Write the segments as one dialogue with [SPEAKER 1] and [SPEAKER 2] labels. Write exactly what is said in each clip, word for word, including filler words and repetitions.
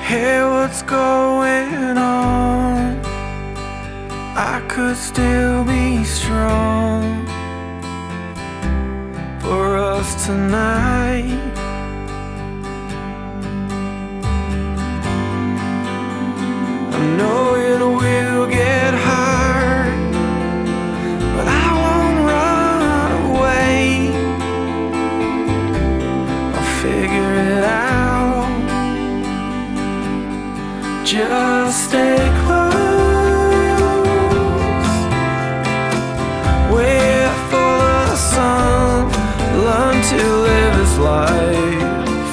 [SPEAKER 1] Hey, what's going on? I could still be strong for us tonight. I know it will get hard, but I won't run away. I'll figure it out. Just stay close. Wait for the sun. Learn to live his life.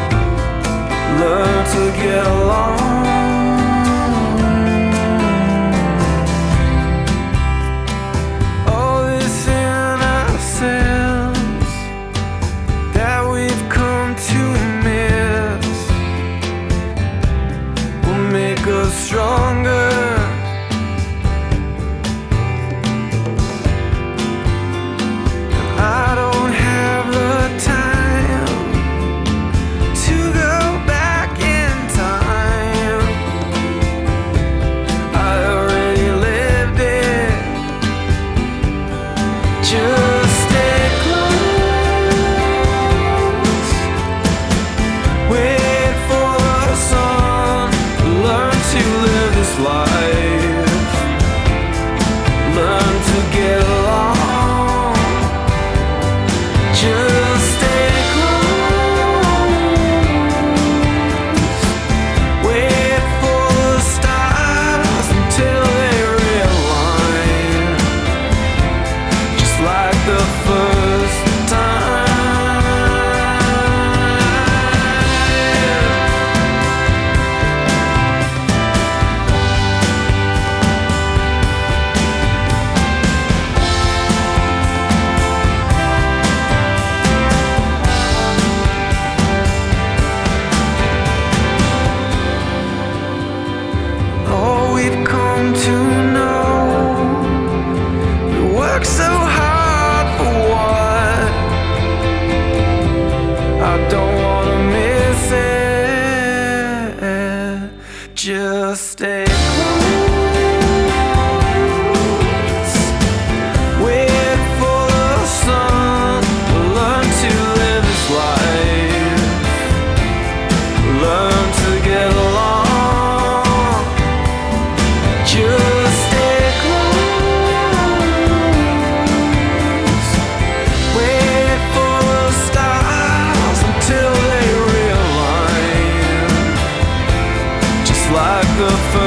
[SPEAKER 1] Learn to get along. Go stronger. I don't have the time to go back in time. I already lived it. Just stay close. Wait for the sun. Learn to live this life. Learn to get along. Just stay close. Wait for the stars until they realign. Just like the first time. To know we work so hard for what? I don't wanna miss it. Just stay close. Wait for the sun. Learn to live this life. Learn to get along. Just stay close. Wait for the stars until they realign. Just like the first